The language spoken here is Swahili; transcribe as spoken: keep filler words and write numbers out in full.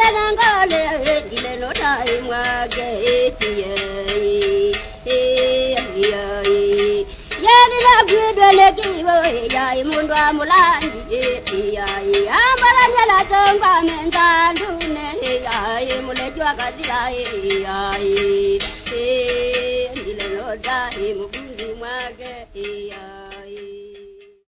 nangale dile no dai mwage tiye yani la gudwe le kiwo ya imundwa mulandi ya ambara nyala tongwa mentandu ne ya mulejwa kadira ya dile no dai mukunzi mwage ya